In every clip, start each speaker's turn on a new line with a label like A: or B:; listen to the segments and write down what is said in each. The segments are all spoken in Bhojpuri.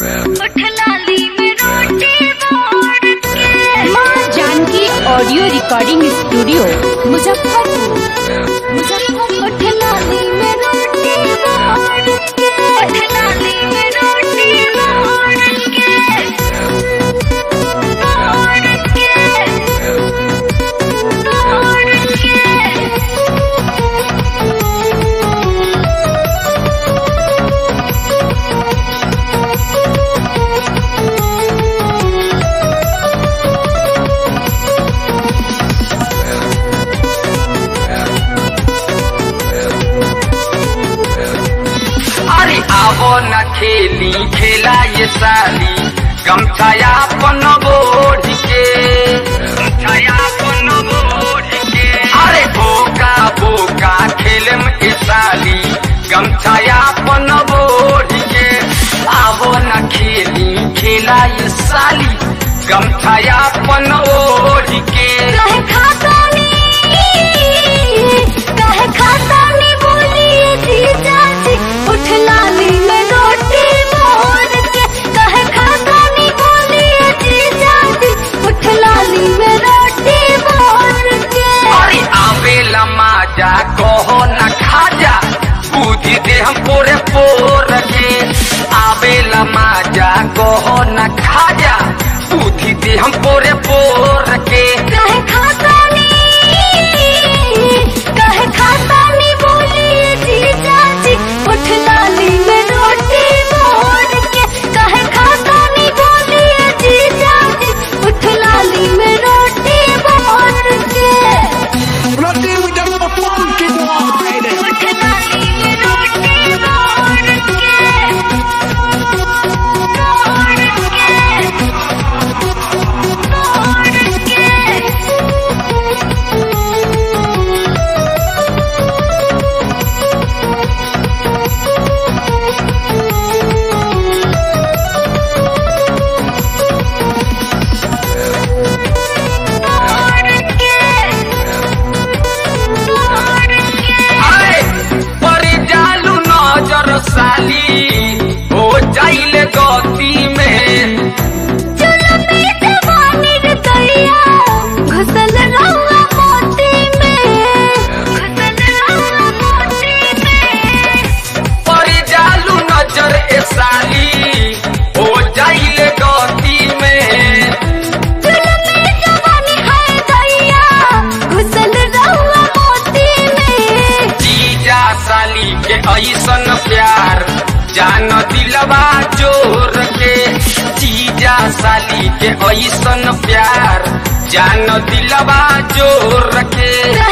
A: माँ Janki audio recording studio Muzaffarpur.
B: आवो न खेली खेला ये साली गमछाया अपन बोढ़ के अरे बोका बोका खेलम के साली गमछाया अपन बोढ़ के आवो न खेली खेला ये साली गमछाया अपन ओढ़ के जा कहो न खाजा बुद्धि दे हम पूरे पोर के आवेला माजा कहो न खाजा बुद्धि दे हम पूरे पोर के साली हो जाइले गति में
A: घुसल रहुआ मोती में
B: पर जालू नजर ए साली हो जाइले गति में
A: घुसल रहुआ मोती में
B: जीजा साली के ऐसन प्यार जान दिलवा जोर के जीजा साली के ऐसन प्यार जान दिलवा जोर के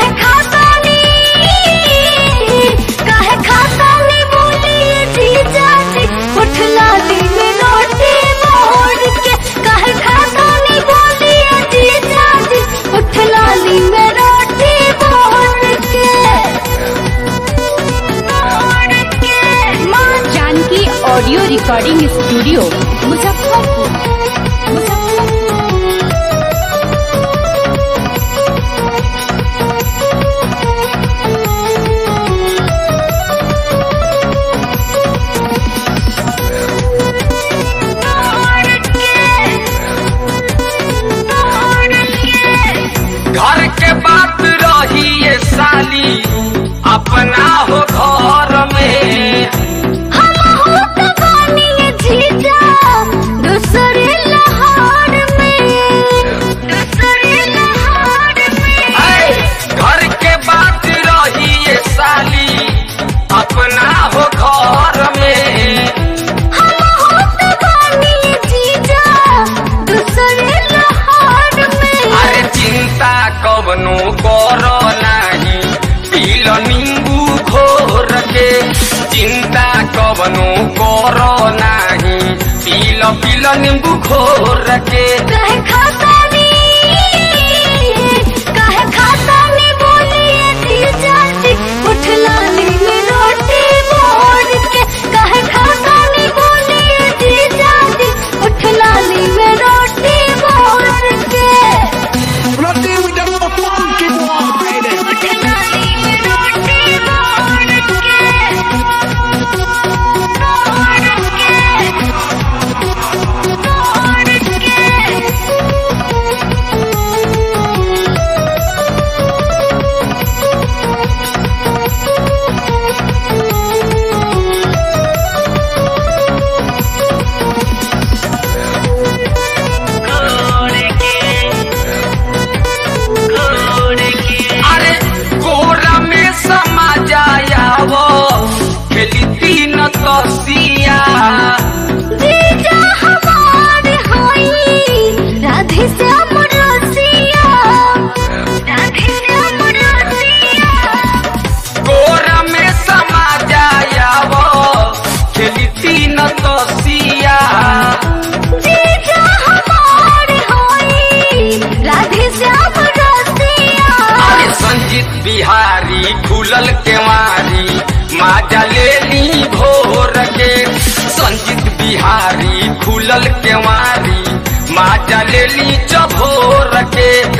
A: ऑडियो रिकॉर्डिंग स्टूडियो मुजफ्फरपुर।
B: घर के बात रही ये साली अपना हो घर में घर के बात रही ये साली अपना हो घर में अरे चिंता कवनो करो नहीं पीलो नींबू घोर के चिंता कवनो करो नहीं पीलो पीलो नींबू घोर के तीन तसिया
A: जीजा हमार होई राधे श्याम रसिया।
B: अरे संजीत बिहारी खुलल केवारी माजा ले ली भोर के। संजीत बिहारी खुलल केवारी माजा ले ली चभोर के।